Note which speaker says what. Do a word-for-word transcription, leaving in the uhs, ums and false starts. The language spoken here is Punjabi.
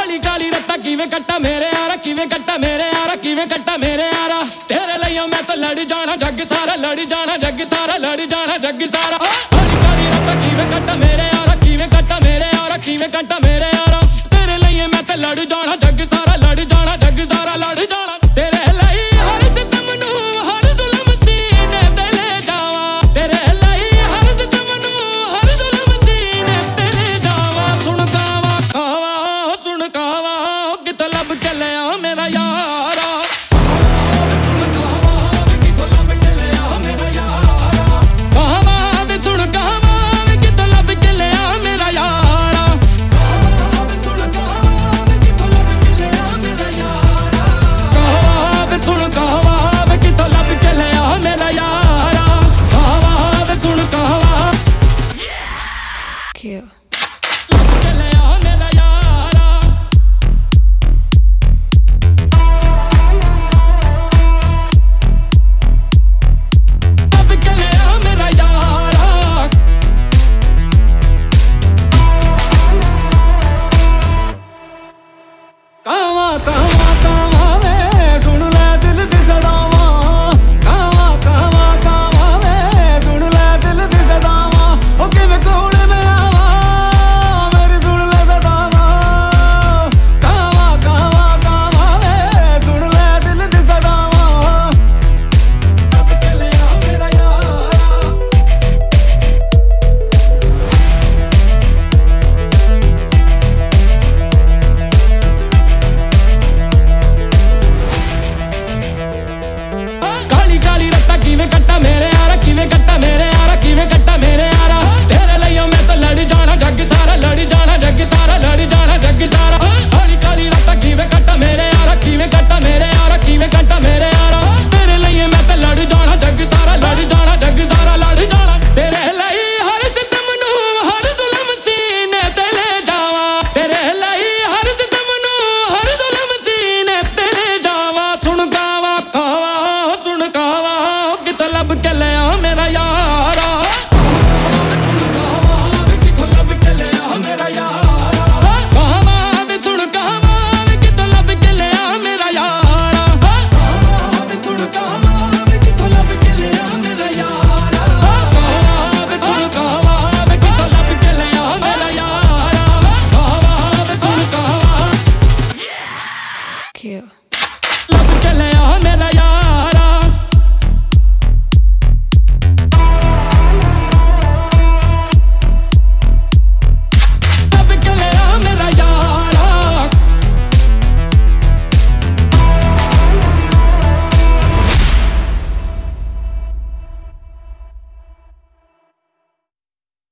Speaker 1: ਕਾਲੀ ਕਾਲੀ ਰੱਤਾ ਕਿਵੇਂ ਕੱਟਾ ਮੇਰੇ ਯਾਰਾ ਕਿਵੇਂ ਕੱਟਾ ਮੇਰੇ ਯਾਰਾ ਕਿਵੇਂ ਕੱਟਾ ਮੇਰੇ ਯਾਰਾ ਤੇਰੇ ਲਈ ਮੈਂ ਤਾਂ ਲੜ ਜਾਣਾ ਜੱਗ ਸਾਰਾ ਲੜ ਜਾਣਾ ਜੱਗ ਸਾਰਾ ਲੜ ਜਾਣਾ ਜੱਗ ਸਾਰਾ ਕਾਲੀ ਕਾਲੀ ਰੱਤਾ ਕਿਵੇਂ ਕੱਟਾ ਮੇਰੇ ਯਾਰਾ ਕਿਵੇਂ ਕੱਟਾ ਮੇਰੇ ਯਾਰਾ ਕਿਵੇਂ ਕੱਟਾ ਮੇਰੇ ਯਾਰਾ ਤੇਰੇ ਲਈ ਮੈਂ ਤਾਂ ਲੜ ਜਾਣਾ ਜੱਗ ਸਾਰਾ ਲੜ ਜਾਣਾ ਜੱਗ ਸਾਰਾ ਲੜ ਜਾਣਾ ਤੇਰੇ ਲਈ ਹਰ ਸਿਤਮ ਨੂੰ ਹਰ ਜ਼ੁਲਮ ਸੀਨੇ ਤੇ ਲੈ ਜਾਵਾਂ ਤੇਰੇ ਲਈ ਹਰ ਸਿਤਮ ਨੂੰ ਹਰ ਜ਼ੁਲਮ ਸੀਨੇ ਤੇ ਲੈ ਜਾਵਾਂ ਸੁਣ ਕਾਵਾ ਖਾਵਾ ਸੁਣ ਕਾਵਾ ਕਿਤੇ ਲੱਭ ਕੇ ਲਿਆ ਮੇਰਾ ਯਾਰਾ ਸੁਣ ਕਾਵਾ ਕਿਤੇ ਲੱਭ ਕੇ ਲਿਆ ਮੇਰਾ ਯਾਰਾ ਕਾਵਾ ਵੇ ਸੁਣ ਕਾਵਾ ਕਿਤੇ ਲੱਭ ਕੇ ਲਿਆ ਮੇਰਾ ਯਾਰਾ ਕਾਵਾ ਵੇ ਸੁਣ ਕਾਵਾ ਕਿਤੇ ਲੱਭ ਕੇ ਲਿਆ ਮੇਰਾ ਯਾਰਾ ਕਾਵਾ ਵੇ ਸੁਣ ਕਾਵਾ ਕਿਤੇ ਲੱਭ ਕੇ ਲਿਆ ਮੇਰਾ ਯਾਰਾ ਕਾਵਾ ਵੇ ਸੁਣ ਕਾਵਾ
Speaker 2: Kill.